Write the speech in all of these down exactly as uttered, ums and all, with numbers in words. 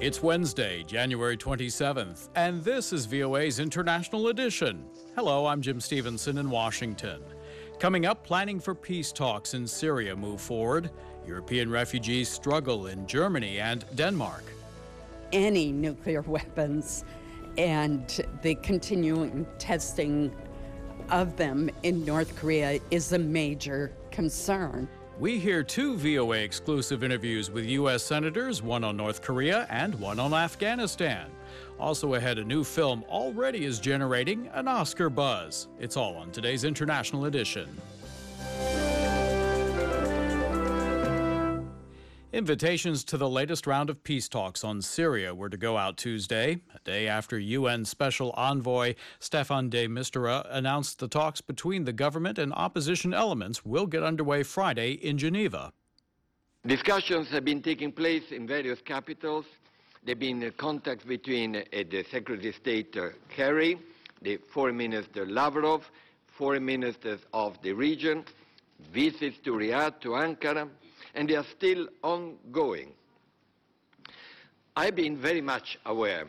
It's Wednesday, January twenty-seventh, and this is V O A's International Edition. Hello, I'm Jim Stevenson in Washington. Coming up, planning for peace talks in Syria move forward. European refugees struggle in Germany and Denmark. Any nuclear weapons and the continuing testing of them in North Korea is a major concern. We hear two V O A exclusive interviews with U S senators, one on North Korea and one on Afghanistan. Also ahead, a new film already is generating an Oscar buzz. It's all on today's International Edition. Invitations to the latest round of peace talks on Syria were to go out Tuesday, a day after U N Special Envoy Staffan de Mistura announced the talks between the government and opposition elements will get underway Friday in Geneva. Discussions have been taking place in various capitals. There have been contacts between uh, the Secretary of State uh, Kerry, the Foreign Minister Lavrov, foreign ministers of the region, visits to Riyadh, to Ankara, and they are still ongoing. I've been very much aware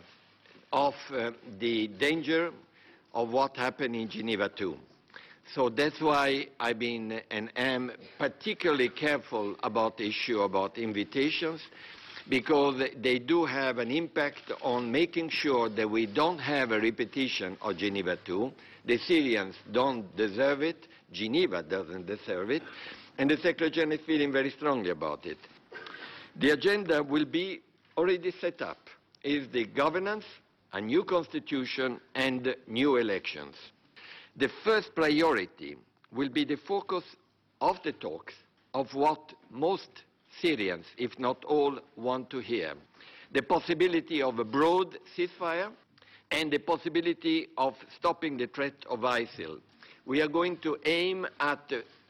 of uh, the danger of what happened in Geneva too. So that's why I've been and am particularly careful about the issue about invitations, because they do have an impact on making sure that we don't have a repetition of Geneva two. The Syrians don't deserve it, Geneva doesn't deserve it, and the Secretary General is feeling very strongly about it. The agenda will be already set up. It is the governance, a new constitution, and new elections. The first priority will be the focus of the talks of what most Syrians, if not all, want to hear. The possibility of a broad ceasefire and the possibility of stopping the threat of ISIL. We are going to aim at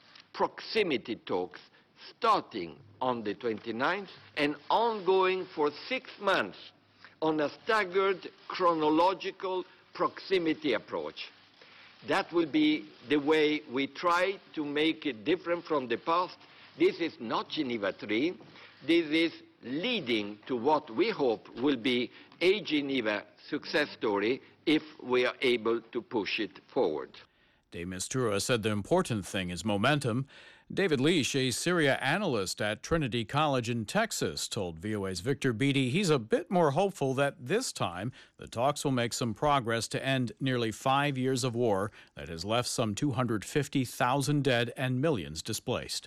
proximity talks starting on the twenty-ninth and ongoing for six months on a staggered chronological proximity approach. That will be the way we try to make it different from the past. This is not Geneva three. This is leading to what we hope will be a Geneva success story if we are able to push it forward. De Mistura said the important thing is momentum. David Leash, a Syria analyst at Trinity College in Texas, told V O A's Victor Beatty he's a bit more hopeful that this time the talks will make some progress to end nearly five years of war that has left some two hundred fifty thousand dead and millions displaced.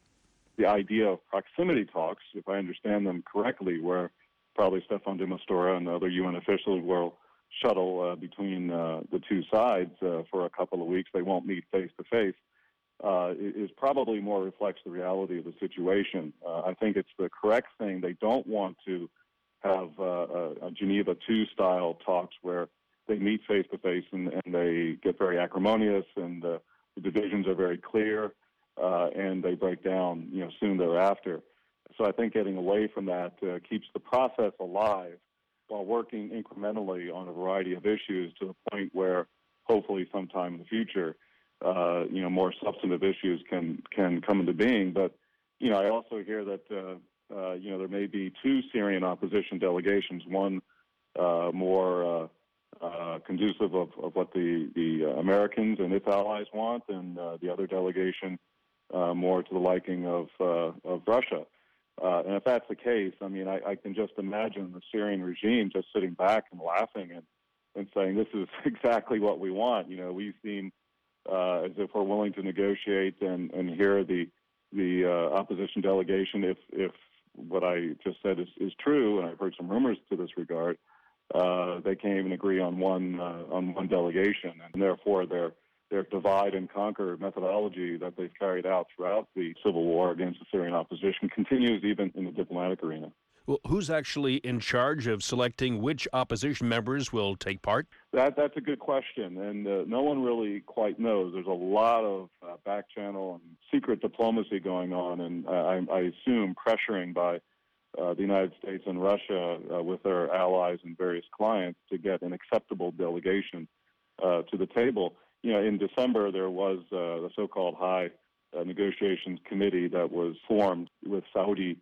The idea of proximity talks, if I understand them correctly, where probably Staffan de Mistura and other U N officials will shuttle uh, between uh, the two sides uh, for a couple of weeks. They won't meet face-to-face. Uh, is probably more reflects the reality of the situation. Uh, I think it's the correct thing. They don't want to have uh, a, a Geneva two style talks where they meet face-to-face and, and they get very acrimonious and uh, the divisions are very clear uh, and they break down, you know, soon thereafter. So I think getting away from that uh, keeps the process alive while working incrementally on a variety of issues to the point where hopefully sometime in the future, uh, you know, more substantive issues can, can come into being. But, you know, I also hear that, uh, uh, you know, there may be two Syrian opposition delegations, one uh, more uh, uh, conducive of, of what the, the Americans and its allies want, and uh, the other delegation uh, more to the liking of, uh, of Russia. Uh, and if that's the case, I mean, I, I can just imagine the Syrian regime just sitting back and laughing and, and saying, this is exactly what we want. You know, we seem uh, as if we're willing to negotiate and, and hear the the uh, opposition delegation if, if what I just said is, is true, and I've heard some rumors to this regard, uh, they can't even agree on one uh, on one delegation, and therefore they're their divide and conquer methodology that they've carried out throughout the civil war against the Syrian opposition continues even in the diplomatic arena. Well, who's actually in charge of selecting which opposition members will take part? That That's a good question, and uh, no one really quite knows. There's a lot of uh, back channel and secret diplomacy going on, and uh, I, I assume pressuring by uh, the United States and Russia uh, with their allies and various clients to get an acceptable delegation uh, to the table. You know, in December, there was uh, the so-called High uh, Negotiations Committee that was formed with Saudi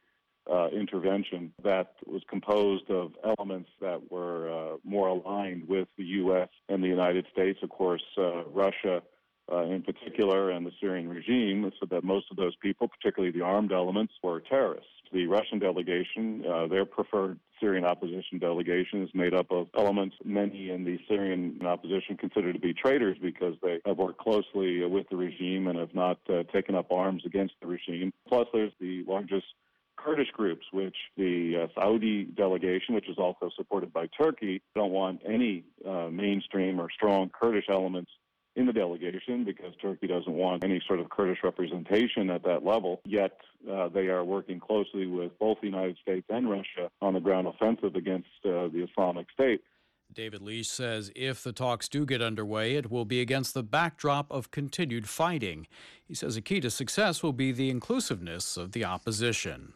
uh, intervention that was composed of elements that were uh, more aligned with the U S and the United States, of course, uh, Russia uh, in particular, and the Syrian regime, so that most of those people, particularly the armed elements, were terrorists. The Russian delegation, uh, their preferred Syrian opposition delegation, is made up of elements many in the Syrian opposition consider to be traitors because they have worked closely with the regime and have not uh, taken up arms against the regime. Plus, there's the largest Kurdish groups, which the uh, Saudi delegation, which is also supported by Turkey, don't want any uh, mainstream or strong Kurdish elements in the delegation because Turkey doesn't want any sort of Kurdish representation at that level. Yet uh, they are working closely with both the United States and Russia on the ground offensive against uh, the Islamic State. David Leash says if the talks do get underway, it will be against the backdrop of continued fighting. He says a key to success will be the inclusiveness of the opposition.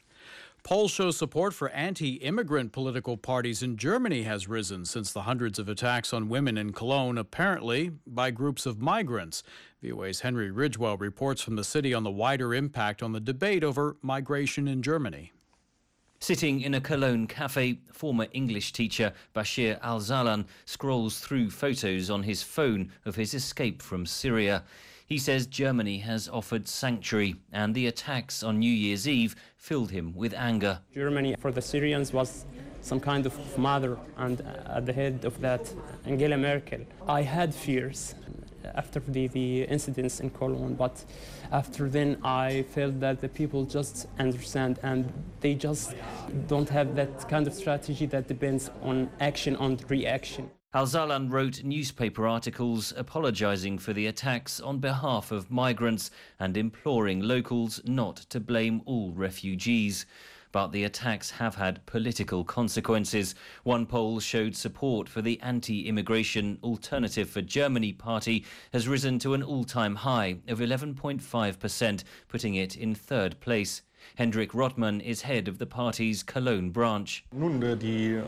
Polls show support for anti-immigrant political parties in Germany has risen since the hundreds of attacks on women in Cologne, apparently by groups of migrants. V O A's Henry Ridgwell reports from the city on the wider impact on the debate over migration in Germany. Sitting in a Cologne cafe, former English teacher Bashir Al-Zalan scrolls through photos on his phone of his escape from Syria. He says Germany has offered sanctuary, and the attacks on New Year's Eve filled him with anger. Germany for the Syrians was some kind of mother, and at the head of that, Angela Merkel. I had fears after the, the incidents in Cologne, but after then I felt that the people just understand and they just don't have that kind of strategy that depends on action, on reaction. Al-Zalan wrote newspaper articles apologising for the attacks on behalf of migrants and imploring locals not to blame all refugees. But the attacks have had political consequences. One poll showed support for the anti-immigration Alternative for Germany party has risen to an all-time high of eleven point five percent, putting it in third place. Hendrik Rottmann is head of the party's Cologne branch. Nun, die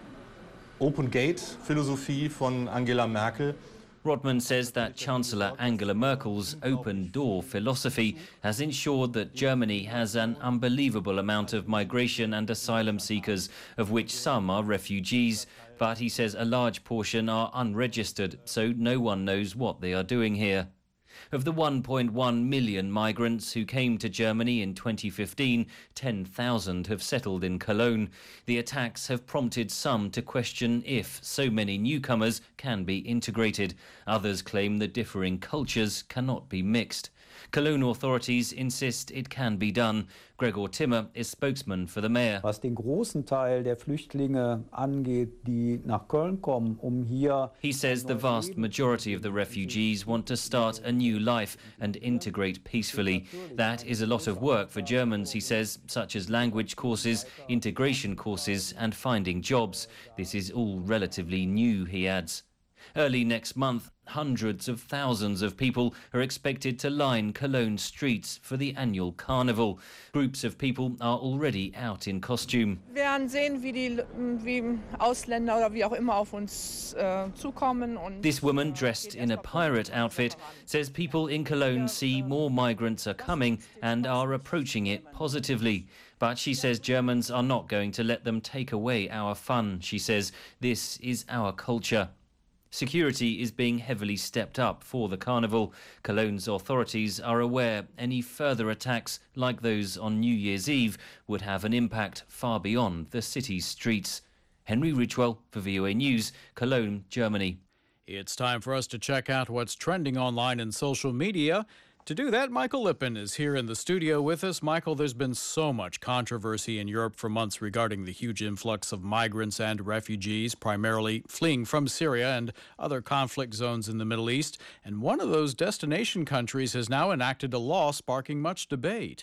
Open Gate-Philosophie von Angela Merkel. Rottmann says that Chancellor Angela Merkel's open door philosophy has ensured that Germany has an unbelievable amount of migration and asylum seekers, of which some are refugees. But he says a large portion are unregistered, so no one knows what they are doing here. Of the one point one million migrants who came to Germany in twenty fifteen, ten thousand have settled in Cologne. The attacks have prompted some to question if so many newcomers can be integrated. Others claim that differing cultures cannot be mixed. Cologne authorities insist it can be done. Gregor Timmer is spokesman for the mayor. Was den großen Teil der Flüchtlinge angeht, die nach Köln kommen, um hier... He says the vast majority of the refugees want to start a new life and integrate peacefully. That is a lot of work for Germans, he says, such as language courses, integration courses and finding jobs. This is all relatively new, he adds. Early next month, hundreds of thousands of people are expected to line Cologne streets for the annual carnival. Groups of people are already out in costume. Wir werden sehen, wie die wie Ausländer oder wie auch immer auf uns äh, zukommen. Und this woman, dressed in a pirate outfit, says people in Cologne see more migrants are coming and are approaching it positively. But she says Germans are not going to let them take away our fun. She says this is our culture. Security is being heavily stepped up for the carnival. Cologne's authorities are aware any further attacks like those on New Year's Eve would have an impact far beyond the city's streets. Henry Ridgwell for V O A News, Cologne, Germany. It's time for us to check out what's trending online and social media. To do that, Michael Lippen is here in the studio with us. Michael, there's been so much controversy in Europe for months regarding the huge influx of migrants and refugees, primarily fleeing from Syria and other conflict zones in the Middle East. And one of those destination countries has now enacted a law sparking much debate.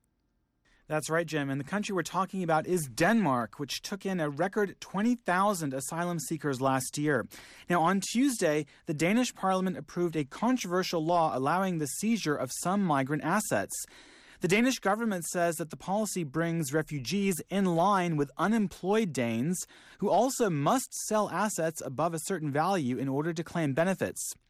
That's right, Jim. And the country we're talking about is Denmark, which took in a record twenty thousand asylum seekers last year. Now, on Tuesday, the Danish parliament approved a controversial law allowing the seizure of some migrant assets. The Danish government says that the policy brings refugees in line with unemployed Danes, who also must sell assets above a certain value in order to claim benefits.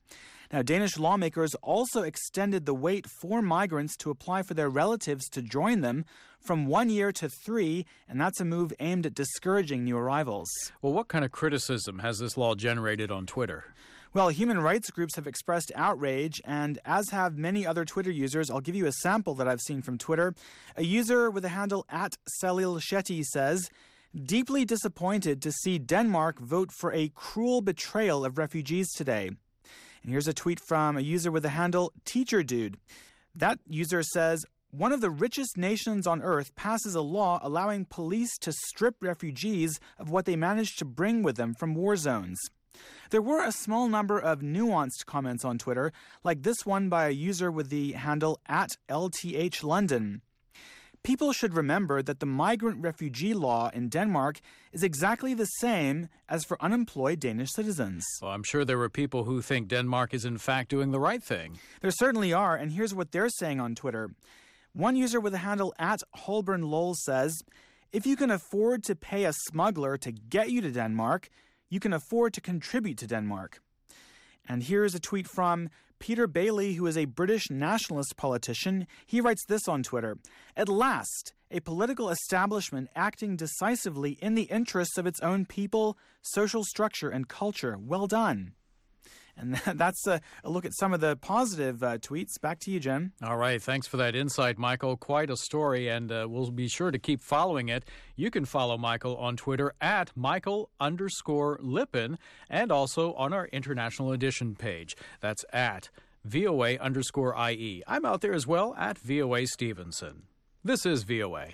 Now, Danish lawmakers also extended the wait for migrants to apply for their relatives to join them from one year to three, and that's a move aimed at discouraging new arrivals. Well, what kind of criticism has this law generated on Twitter? Well, human rights groups have expressed outrage, and as have many other Twitter users. I'll give you a sample that I've seen from Twitter. A user with the handle at Salil Shetty says, "Deeply disappointed to see Denmark vote for a cruel betrayal of refugees today." And here's a tweet from a user with the handle Teacher Dude. That user says, "One of the richest nations on earth passes a law allowing police to strip refugees of what they managed to bring with them from war zones." There were a small number of nuanced comments on Twitter, like this one by a user with the handle at L T H London. "People should remember that the migrant refugee law in Denmark is exactly the same as for unemployed Danish citizens." Well, I'm sure there were people who think Denmark is in fact doing the right thing. There certainly are, and here's what they're saying on Twitter. One user with the handle at Holborn Lowell says, "If you can afford to pay a smuggler to get you to Denmark, you can afford to contribute to Denmark." And here's a tweet from Peter Bailey, who is a British nationalist politician. He writes this on Twitter: "At last, a political establishment acting decisively in the interests of its own people, social structure, and culture. Well done." And that's a, a look at some of the positive uh, tweets. Back to you, Jim. All right. Thanks for that insight, Michael. Quite a story, and uh, we'll be sure to keep following it. You can follow Michael on Twitter at Michael underscore Lippin, and also on our International Edition page. That's at V O A underscore I E. I'm out there as well at V O A Stevenson. This is V O A.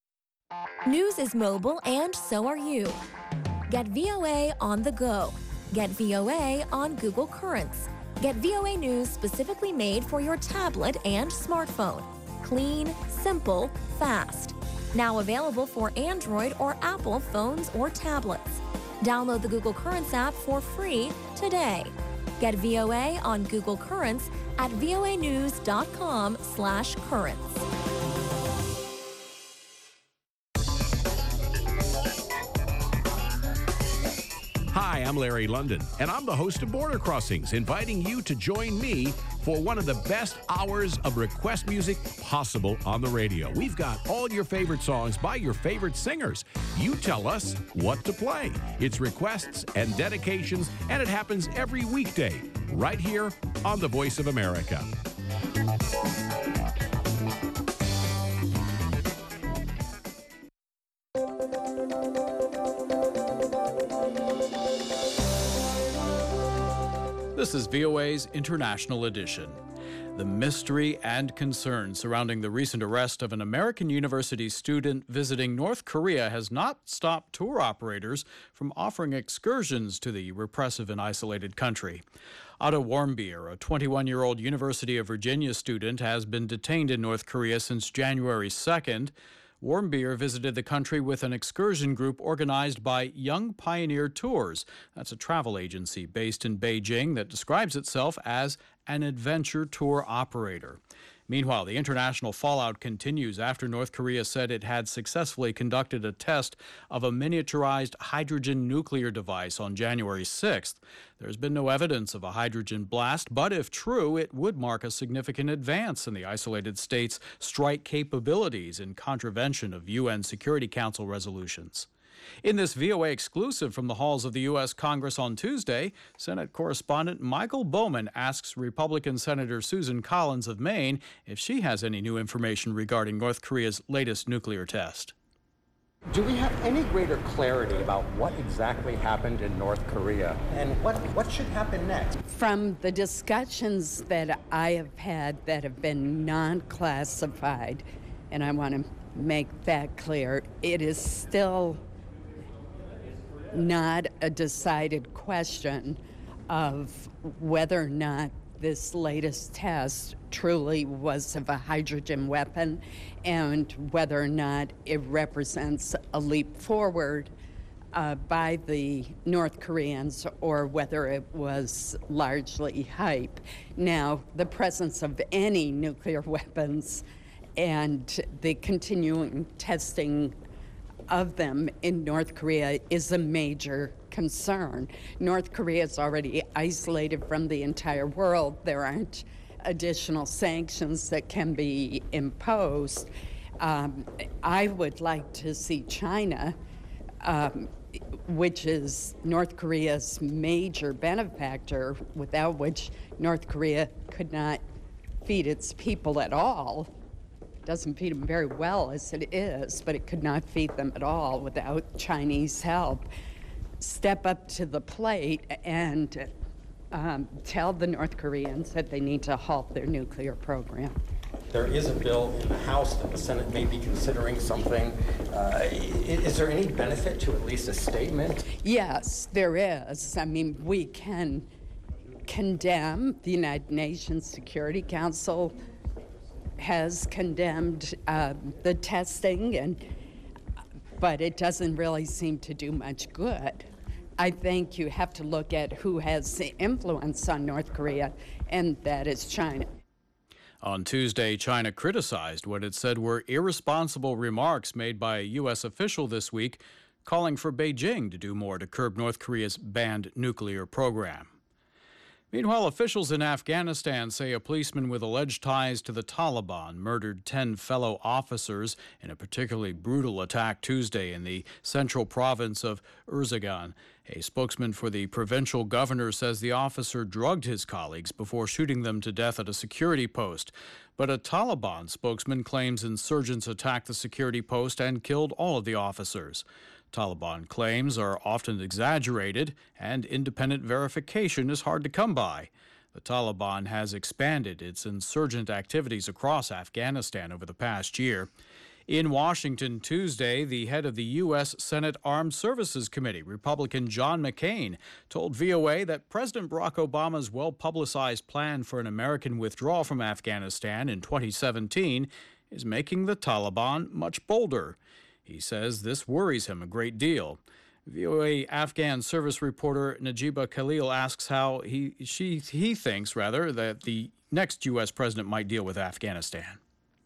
News is mobile, and so are you. Get V O A on the go. Get V O A on Google Currents. Get V O A News specifically made for your tablet and smartphone. Clean, simple, fast. Now available for Android or Apple phones or tablets. Download the Google Currents app for free today. Get V O A on Google Currents at voanews.com slash currents. Hi, I'm Larry London, and I'm the host of Border Crossings, inviting you to join me for one of the best hours of request music possible on the radio. We've got all your favorite songs by your favorite singers. You tell us what to play. It's requests and dedications, and it happens every weekday, right here on The Voice of America. This is V O A's International Edition. The mystery and concern surrounding the recent arrest of an American university student visiting North Korea has not stopped tour operators from offering excursions to the repressive and isolated country. Otto Warmbier, a twenty-one-year-old University of Virginia student, has been detained in North Korea since January second. Warmbier visited the country with an excursion group organized by Young Pioneer Tours. That's a travel agency based in Beijing that describes itself as an adventure tour operator. Meanwhile, the international fallout continues after North Korea said it had successfully conducted a test of a miniaturized hydrogen nuclear device on January sixth. There's been no evidence of a hydrogen blast, but if true, it would mark a significant advance in the isolated state's strike capabilities in contravention of U N Security Council resolutions. In this V O A exclusive from the halls of the U S Congress on Tuesday, Senate correspondent Michael Bowman asks Republican Senator Susan Collins of Maine if she has any new information regarding North Korea's latest nuclear test. Do we have any greater clarity about what exactly happened in North Korea and what, what should happen next? From the discussions that I have had that have been non-classified, and I want to make that clear, it is still not a decided question of whether or not this latest test truly was of a hydrogen weapon and whether or not it represents a leap forward uh, by the North Koreans or whether it was largely hype. Now, the presence of any nuclear weapons and the continuing testing of them in North Korea is a major concern. North Korea is already isolated from the entire world. There aren't additional sanctions that can be imposed. Um, I would like to see China, um, which is North Korea's major benefactor, without which North Korea could not feed its people at all. It doesn't feed them very well as it is, but it could not feed them at all without Chinese help. Step up to the plate and um, tell the North Koreans that they need to halt their nuclear program. There is a bill in the House that the Senate may be considering something. Uh, is there any benefit to at least a statement? Yes, there is. I mean, we can condemn. The United Nations Security Council has condemned uh, the testing, and but it doesn't really seem to do much good. I think you have to look at who has the influence on North Korea, and that is China. On Tuesday, China criticized what it said were irresponsible remarks made by a U S official this week, calling for Beijing to do more to curb North Korea's banned nuclear program. Meanwhile, officials in Afghanistan say a policeman with alleged ties to the Taliban murdered ten fellow officers in a particularly brutal attack Tuesday in the central province of Uruzgan. A spokesman for the provincial governor says the officer drugged his colleagues before shooting them to death at a security post. But a Taliban spokesman claims insurgents attacked the security post and killed all of the officers. Taliban claims are often exaggerated, and independent verification is hard to come by. The Taliban has expanded its insurgent activities across Afghanistan over the past year. In Washington Tuesday, the head of the U S Senate Armed Services Committee, Republican John McCain, told V O A that President Barack Obama's well-publicized plan for an American withdrawal from Afghanistan in twenty seventeen is making the Taliban much bolder. He says this worries him a great deal. V O A Afghan service reporter Najiba Khalil asks how he, she, he thinks, rather, that the next U S president might deal with Afghanistan.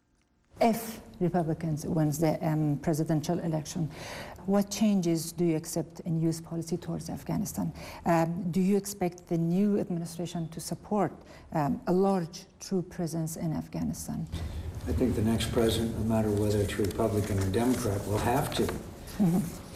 If Republicans wins the um, presidential election, what changes do you accept in U S policy towards Afghanistan? Um, do you expect the new administration to support um, a large troop presence in Afghanistan? I think the next president, no matter whether it's Republican or Democrat, will have to mm-hmm.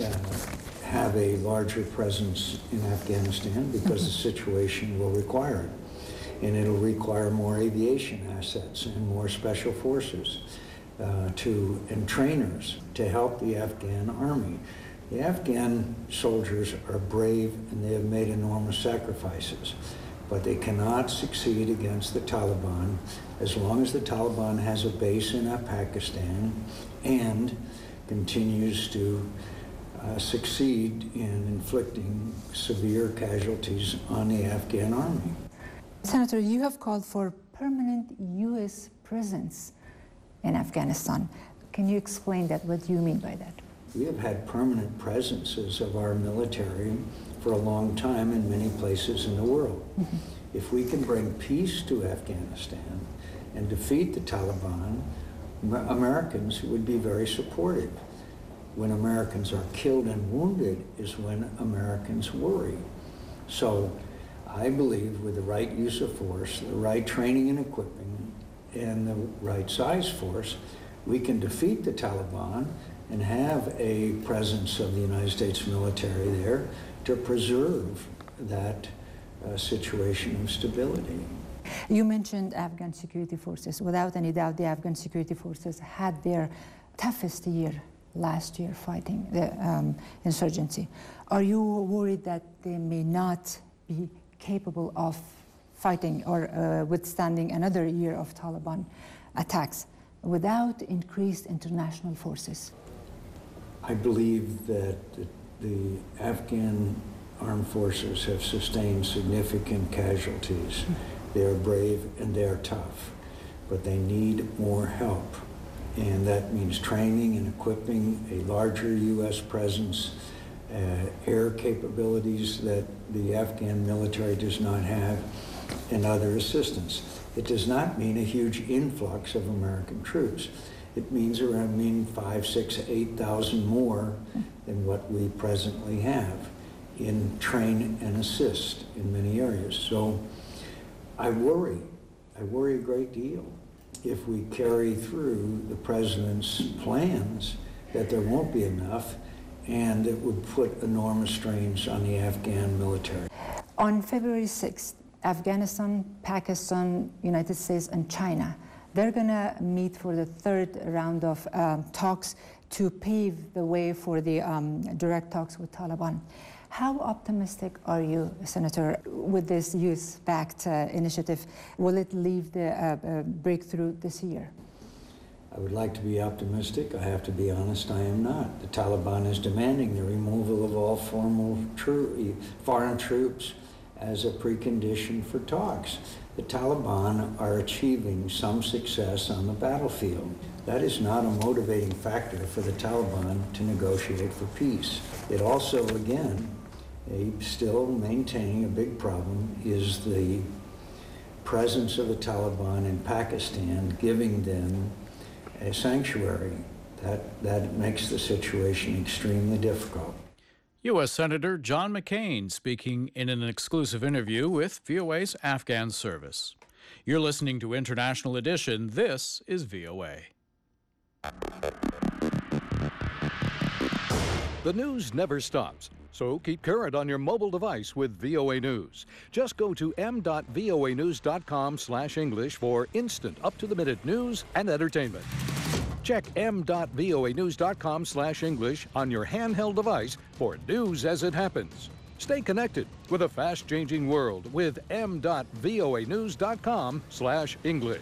uh, have a larger presence in Afghanistan because mm-hmm. the situation will require it. And it'll require more aviation assets and more special forces uh, to and trainers to help the Afghan army. The Afghan soldiers are brave and they have made enormous sacrifices, but they cannot succeed against the Taliban as long as the Taliban has a base in Pakistan and continues to uh, succeed in inflicting severe casualties on the Afghan army. Senator, you have called for permanent U S presence in Afghanistan. Can you explain that? What do you mean by that? We have had permanent presences of our military for a long time in many places in the world. Mm-hmm. If we can bring peace to Afghanistan and defeat the Taliban, Americans would be very supportive. When Americans are killed and wounded is when Americans worry. So I believe with the right use of force, the right training and equipping, and the right size force, we can defeat the Taliban and have a presence of the United States military there to preserve that uh, situation of stability. You mentioned Afghan security forces. Without any doubt, the Afghan security forces had their toughest year last year fighting the um, insurgency. Are you worried that they may not be capable of fighting or uh, withstanding another year of Taliban attacks without increased international forces? I believe that the, the Afghan armed forces have sustained significant casualties. They are brave and they are tough, but they need more help. And that means training and equipping, a larger U S presence, uh, air capabilities that the Afghan military does not have, and other assistance. It does not mean a huge influx of American troops. It means around mean five, six, eight thousand more than what we presently have. in train and assist in many areas. So I worry, I worry a great deal if we carry through the president's plans that there won't be enough, and it would put enormous strains on the Afghan military. On February sixth, Afghanistan, Pakistan, United States, and China, they're going to meet for the third round of um, talks to pave the way for the um, direct talks with Taliban. How optimistic are you, Senator, with this youth-backed uh, initiative? Will it leave the uh, uh, breakthrough this year? I would like to be optimistic. I have to be honest, I am not. The Taliban is demanding the removal of all formal tro- foreign troops as a precondition for talks. The Taliban are achieving some success on the battlefield. That is not a motivating factor for the Taliban to negotiate for peace. It also, again, they still maintaining a big problem is the presence of the Taliban in Pakistan, giving them a sanctuary. That, that makes the situation extremely difficult. U S Senator John McCain speaking in an exclusive interview with V O A's Afghan service. You're listening to International Edition. This is V O A. The news never stops, so keep current on your mobile device with V O A News. Just go to m dot voa news dot com slash English for instant, up-to-the-minute news and entertainment. Check m dot voa news dot com slash English on your handheld device for news as it happens. Stay connected with a fast-changing world with m dot voa news dot com slash English.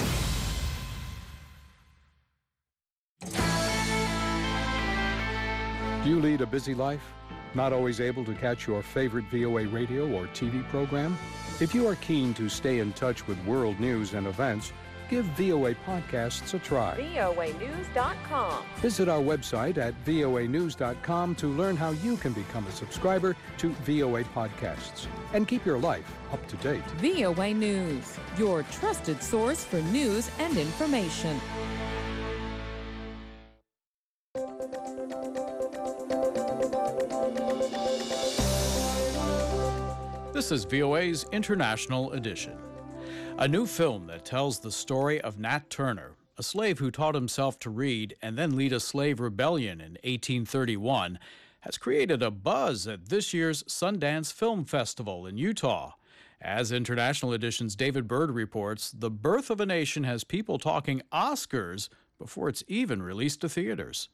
Do you lead a busy life? Not always able to catch your favorite V O A radio or T V program? If you are keen to stay in touch with world news and events, give V O A Podcasts a try. V O A news dot com. Visit our website at voa news dot com to learn how you can become a subscriber to V O A Podcasts and keep your life up to date. V O A News, your trusted source for news and information. This is V O A's International Edition. A new film that tells the story of Nat Turner, a slave who taught himself to read and then lead a slave rebellion in eighteen thirty-one, has created a buzz at this year's Sundance Film Festival in Utah. As International Edition's David Byrd reports, The Birth of a Nation has people talking Oscars before it's even released to theaters.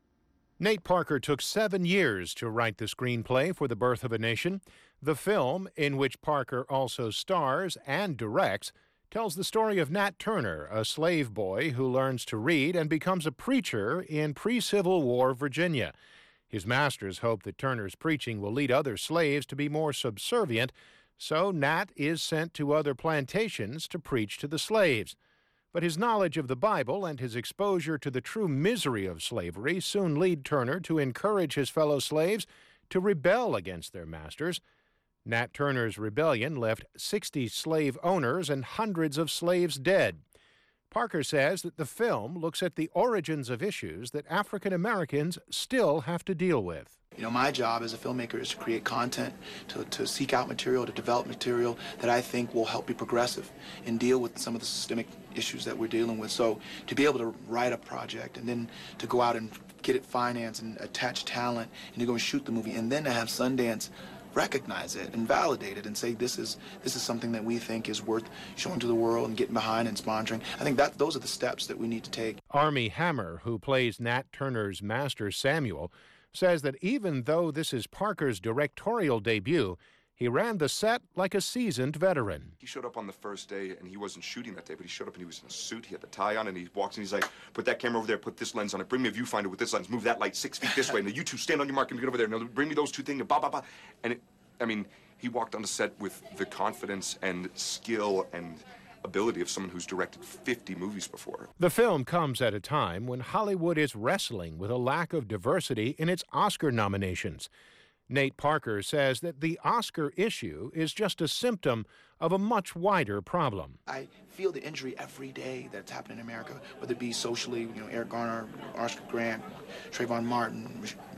Nate Parker took seven years to write the screenplay for The Birth of a Nation. The film, in which Parker also stars and directs, tells the story of Nat Turner, a slave boy who learns to read and becomes a preacher in pre-Civil War Virginia. His masters hope that Turner's preaching will lead other slaves to be more subservient, so Nat is sent to other plantations to preach to the slaves. But his knowledge of the Bible and his exposure to the true misery of slavery soon lead Turner to encourage his fellow slaves to rebel against their masters. Nat Turner's rebellion left sixty slave owners and hundreds of slaves dead. Parker says that the film looks at the origins of issues that African Americans still have to deal with. You know, my job as a filmmaker is to create content, to, to seek out material, to develop material that I think will help be progressive and deal with some of the systemic issues that we're dealing with. So to be able to write a project and then to go out and get it financed and attach talent and to go and shoot the movie and then to have Sundance recognize it and validate it and say this is this is something that we think is worth showing to the world and getting behind and sponsoring. I think that those are the steps that we need to take. Armie Hammer, who plays Nat Turner's master Samuel, says that even though this is Parker's directorial debut, he ran the set like a seasoned veteran. He showed up on the first day, and he wasn't shooting that day, but he showed up and he was in a suit, he had the tie on, and he walks in, he's like, put that camera over there, put this lens on it, bring me a viewfinder with this lens, move that light six feet this way, and then you two stand on your mark and get over there, and bring me those two things, and blah, blah, blah. And it, I mean, he walked on the set with the confidence and skill and ability of someone who's directed fifty movies before. The film comes at a time when Hollywood is wrestling with a lack of diversity in its Oscar nominations. Nate Parker says that the Oscar issue is just a symptom of a much wider problem. I feel the injury every day that's happening in America, whether it be socially, you know, Eric Garner, Oscar Grant, Trayvon Martin,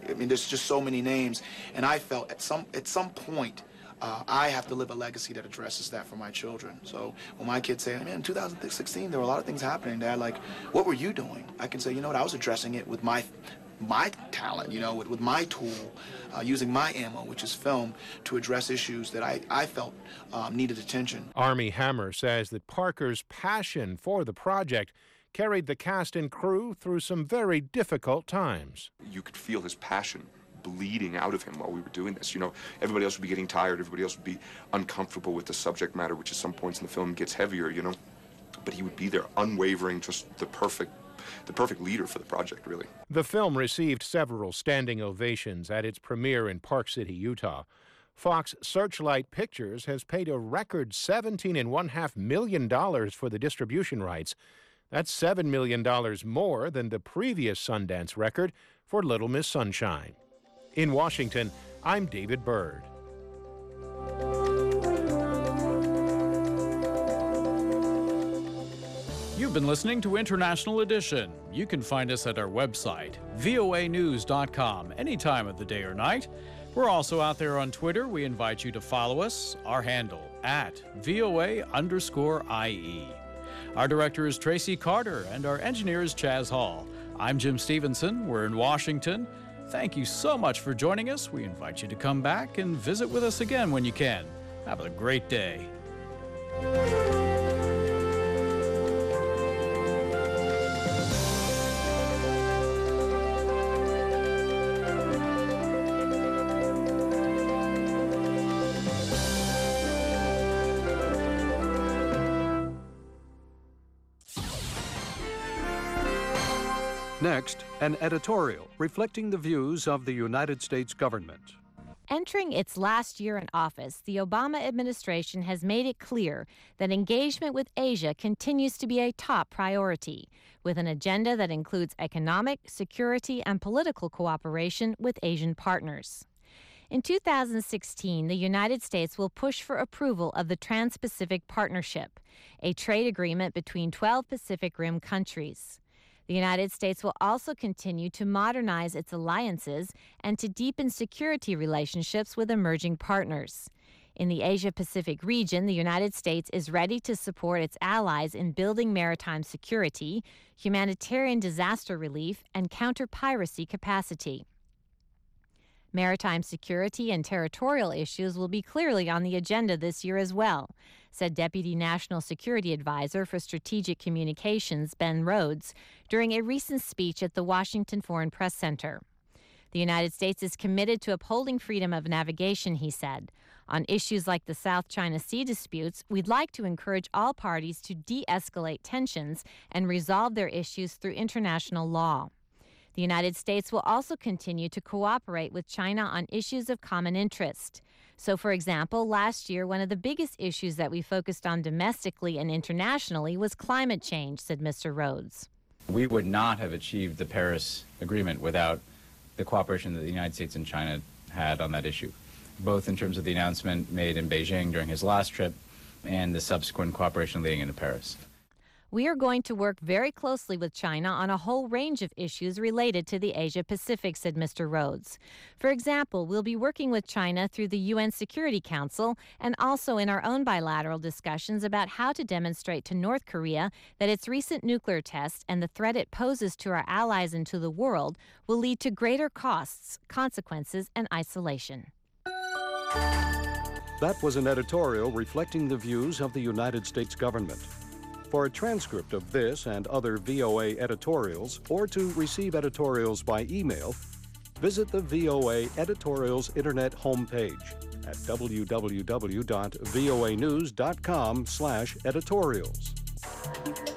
I mean, there's just so many names, and I felt at some at some point, uh, I have to live a legacy that addresses that for my children. So when my kids say, man, in two thousand sixteen, there were a lot of things happening, Dad, like, what were you doing? I can say, you know what, I was addressing it with my my talent, you know, with, with my tool, uh, using my ammo, which is film, to address issues that I, I felt um, needed attention. Armie Hammer says that Parker's passion for the project carried the cast and crew through some very difficult times. You could feel his passion bleeding out of him while we were doing this. You know, everybody else would be getting tired, everybody else would be uncomfortable with the subject matter, which at some points in the film gets heavier, you know. But he would be there, unwavering, just the perfect the perfect leader for the project, really. The film received several standing ovations at its premiere in Park City, Utah. Fox Searchlight Pictures has paid a record seventeen and one half million dollars for the distribution rights. That's seven million dollars more than the previous Sundance record for Little Miss Sunshine. In Washington, I'm David Byrd. You've been listening to International Edition. You can find us at our website, V O A news dot com, any time of the day or night. We're also out there on Twitter. We invite you to follow us. Our handle, at V O A underscore I E. Our director is Tracy Carter, and our engineer is Chaz Hall. I'm Jim Stevenson. We're in Washington. Thank you so much for joining us. We invite you to come back and visit with us again when you can. Have a great day. Next, an editorial reflecting the views of the United States government. Entering its last year in office, the Obama administration has made it clear that engagement with Asia continues to be a top priority, with an agenda that includes economic, security, and political cooperation with Asian partners. In two thousand sixteen, the United States will push for approval of the Trans-Pacific Partnership, a trade agreement between twelve Pacific Rim countries. The United States will also continue to modernize its alliances and to deepen security relationships with emerging partners. In the Asia-Pacific region, the United States is ready to support its allies in building maritime security, humanitarian disaster relief, and counter-piracy capacity. Maritime security and territorial issues will be clearly on the agenda this year as well, said Deputy National Security Advisor for Strategic Communications Ben Rhodes during a recent speech at the Washington Foreign Press Center. The United States is committed to upholding freedom of navigation, he said. On issues like the South China Sea disputes, we'd like to encourage all parties to de-escalate tensions and resolve their issues through international law. The United States will also continue to cooperate with China on issues of common interest. So, for example, last year, one of the biggest issues that we focused on domestically and internationally was climate change, said Mister Rhodes. We would not have achieved the Paris Agreement without the cooperation that the United States and China had on that issue, both in terms of the announcement made in Beijing during his last trip and the subsequent cooperation leading into Paris. We are going to work very closely with China on a whole range of issues related to the Asia-Pacific, said Mister Rhodes. For example, we'll be working with China through the U N Security Council and also in our own bilateral discussions about how to demonstrate to North Korea that its recent nuclear test and the threat it poses to our allies and to the world will lead to greater costs, consequences, and isolation. That was an editorial reflecting the views of the United States government. For a transcript of this and other V O A editorials, or to receive editorials by email, visit the V O A Editorials Internet homepage at w w w dot v o a news dot com slash editorials.